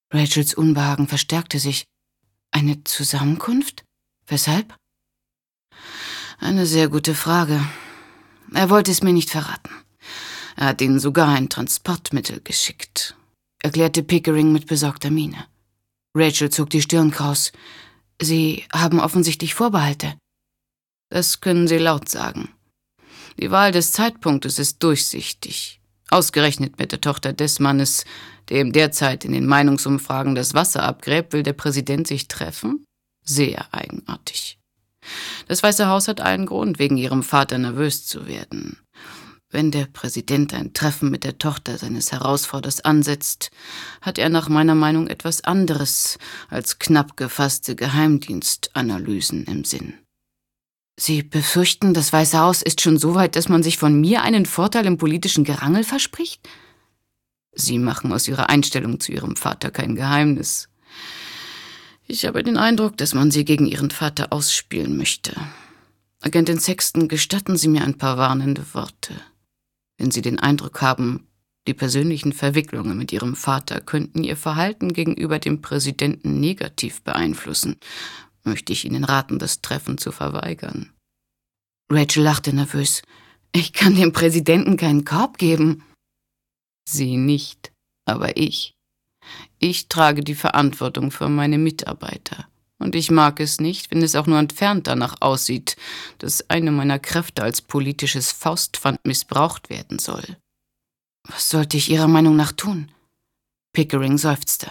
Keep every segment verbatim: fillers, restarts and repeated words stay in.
Rachels Unbehagen verstärkte sich. Eine Zusammenkunft? Weshalb? Eine sehr gute Frage. Er wollte es mir nicht verraten. Er hat ihnen sogar ein Transportmittel geschickt, erklärte Pickering mit besorgter Miene. Rachel zog die Stirn kraus. Sie haben offensichtlich Vorbehalte. Das können Sie laut sagen. Die Wahl des Zeitpunktes ist durchsichtig. Ausgerechnet mit der Tochter des Mannes, der ihm derzeit in den Meinungsumfragen das Wasser abgräbt, will der Präsident sich treffen? Sehr eigenartig. Das Weiße Haus hat allen Grund, wegen ihrem Vater nervös zu werden. Wenn der Präsident ein Treffen mit der Tochter seines Herausforderers ansetzt, hat er nach meiner Meinung etwas anderes als knapp gefasste Geheimdienstanalysen im Sinn. Sie befürchten, das Weiße Haus ist schon so weit, dass man sich von mir einen Vorteil im politischen Gerangel verspricht? Sie machen aus Ihrer Einstellung zu Ihrem Vater kein Geheimnis. Ich habe den Eindruck, dass man Sie gegen Ihren Vater ausspielen möchte. Agentin Sexton, gestatten Sie mir ein paar warnende Worte. Wenn Sie den Eindruck haben, die persönlichen Verwicklungen mit Ihrem Vater könnten Ihr Verhalten gegenüber dem Präsidenten negativ beeinflussen, möchte ich Ihnen raten, das Treffen zu verweigern. Rachel lachte nervös. Ich kann dem Präsidenten keinen Korb geben. Sie nicht, aber ich. Ich trage die Verantwortung für meine Mitarbeiter. Und ich mag es nicht, wenn es auch nur entfernt danach aussieht, dass eine meiner Kräfte als politisches Faustpfand missbraucht werden soll. Was sollte ich Ihrer Meinung nach tun? Pickering seufzte.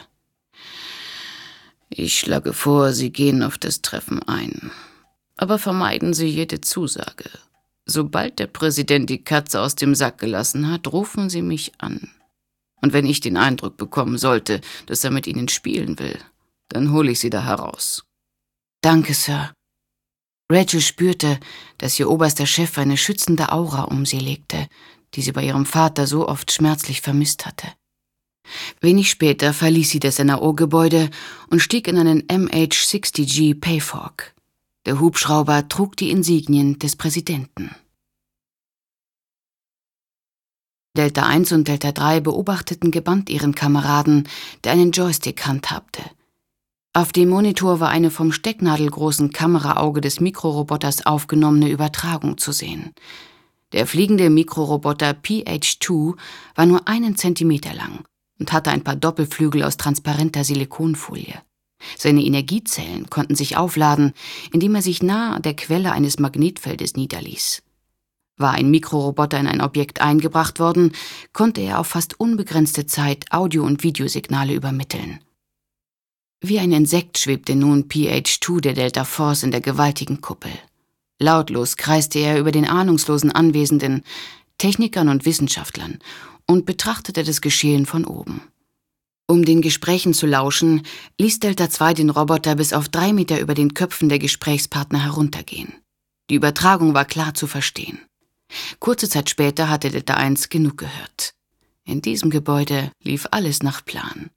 Ich schlage vor, Sie gehen auf das Treffen ein. Aber vermeiden Sie jede Zusage. Sobald der Präsident die Katze aus dem Sack gelassen hat, rufen Sie mich an. Und wenn ich den Eindruck bekommen sollte, dass er mit Ihnen spielen will, dann hole ich Sie da heraus. Danke, Sir. Rachel spürte, dass ihr oberster Chef eine schützende Aura um sie legte, die sie bei ihrem Vater so oft schmerzlich vermisst hatte. Wenig später verließ sie das N R O-Gebäude und stieg in einen M H sechzig G Payfork. Der Hubschrauber trug die Insignien des Präsidenten. Delta eins und Delta drei beobachteten gebannt ihren Kameraden, der einen Joystick handhabte. Auf dem Monitor war eine vom stecknadelgroßen Kameraauge des Mikroroboters aufgenommene Übertragung zu sehen. Der fliegende Mikroroboter P H zwei war nur einen Zentimeter lang und hatte ein paar Doppelflügel aus transparenter Silikonfolie. Seine Energiezellen konnten sich aufladen, indem er sich nahe der Quelle eines Magnetfeldes niederließ. War ein Mikroroboter in ein Objekt eingebracht worden, konnte er auf fast unbegrenzte Zeit Audio- und Videosignale übermitteln. Wie ein Insekt schwebte nun P H zwei der Delta Force in der gewaltigen Kuppel. Lautlos kreiste er über den ahnungslosen Anwesenden, Technikern und Wissenschaftlern, und betrachtete das Geschehen von oben. Um den Gesprächen zu lauschen, ließ Delta zwei den Roboter bis auf drei Meter über den Köpfen der Gesprächspartner heruntergehen. Die Übertragung war klar zu verstehen. Kurze Zeit später hatte Delta eins genug gehört. In diesem Gebäude lief alles nach Plan.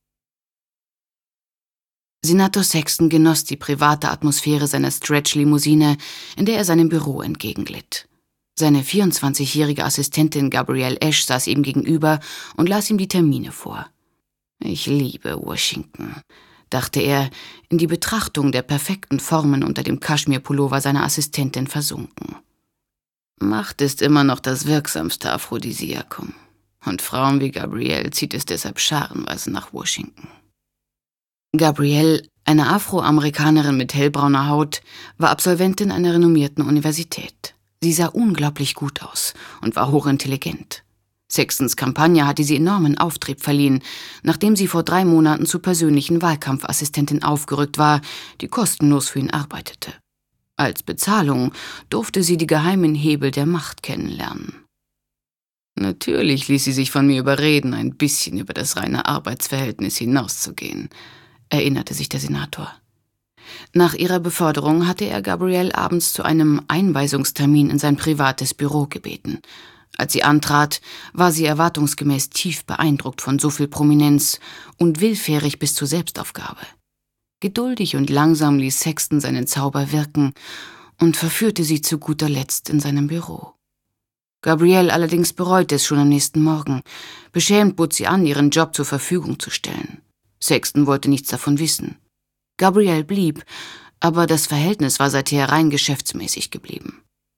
Senator Sexton genoss die private Atmosphäre seiner Stretch-Limousine, in der er seinem Büro entgegenglitt. Seine vierundzwanzigjährige Assistentin Gabrielle Ash saß ihm gegenüber und las ihm die Termine vor. »Ich liebe Washington«, dachte er, in die Betrachtung der perfekten Formen unter dem Kaschmirpullover seiner Assistentin versunken. Macht ist immer noch das wirksamste Aphrodisiakum. Und Frauen wie Gabrielle zieht es deshalb scharenweise nach Washington. Gabrielle, eine Afroamerikanerin mit hellbrauner Haut, war Absolventin einer renommierten Universität. Sie sah unglaublich gut aus und war hochintelligent. Sextons Kampagne hatte sie enormen Auftrieb verliehen, nachdem sie vor drei Monaten zur persönlichen Wahlkampfassistentin aufgerückt war, die kostenlos für ihn arbeitete. Als Bezahlung durfte sie die geheimen Hebel der Macht kennenlernen. Natürlich ließ sie sich von mir überreden, ein bisschen über das reine Arbeitsverhältnis hinauszugehen, erinnerte sich der Senator. Nach ihrer Beförderung hatte er Gabrielle abends zu einem Einweisungstermin in sein privates Büro gebeten. Als sie antrat, war sie erwartungsgemäß tief beeindruckt von so viel Prominenz und willfährig bis zur Selbstaufgabe. Geduldig und langsam ließ Sexton seinen Zauber wirken und verführte sie zu guter Letzt in seinem Büro. Gabrielle allerdings bereute es schon am nächsten Morgen. Beschämt bot sie an, ihren Job zur Verfügung zu stellen. Sexton wollte nichts davon wissen. Gabrielle blieb, aber das Verhältnis war seither rein geschäftsmäßig geblieben.